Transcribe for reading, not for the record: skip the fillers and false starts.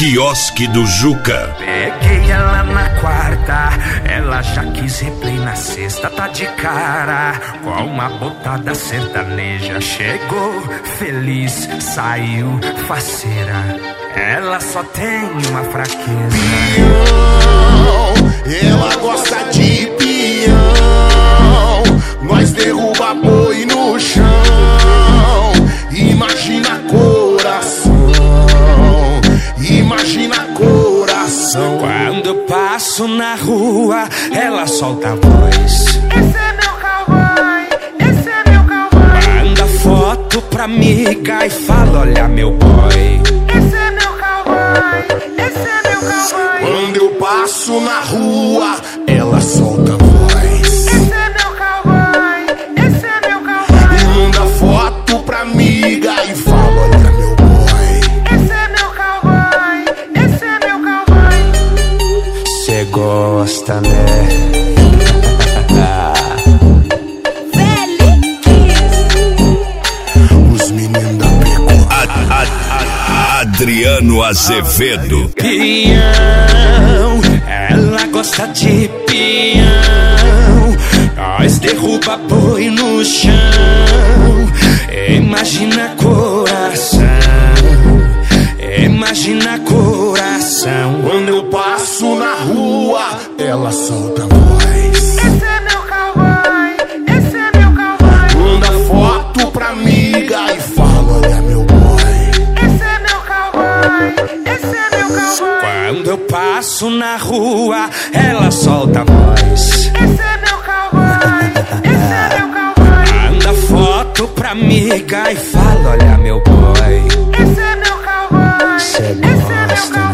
Quiosque do Juca. Peguei ela na quarta, ela já quis replay na sexta. Tá de cara com uma botada sertaneja. Chegou feliz, saiu faceira. Ela só tem uma fraqueza. Pião, ela gosta de pião. Nós derruba boi no chão. Imagina coração. Imagina coração. Quando eu passo na rua, ela solta a voz. Esse é meu cowboy, esse é meu cowboy. Manda foto pra amiga e fala: olha meu boy. Esse é meu cowboy, esse é meu cowboy. Quando eu passo na rua, ela solta a voz. Esse é meu cowboy, esse é meu cowboy. E manda foto pra amiga e fala: olha meu boy. Esse é meu cowboy, esse é meu cowboy. Cê gosta, né? Os meninos da pecuária. Adriano Azevedo. Peão, ela gosta de peão. Nós derruba boi no chão. Imagina coração. Imagina coração. Quando eu passo na rua, ela solta a voz. Esse é meu cowboy, esse é meu cowboy. Manda foto pra amiga e fala: olha meu boy. Esse é meu cowboy, esse é meu cowboy. Quando eu passo na rua, ela solta a voz. Esse é meu cowboy, esse é meu cowboy. Manda foto pra amiga e fala: olha meu boy. Esse é meu cowboy, Cê esse é meu gosta, cowboy.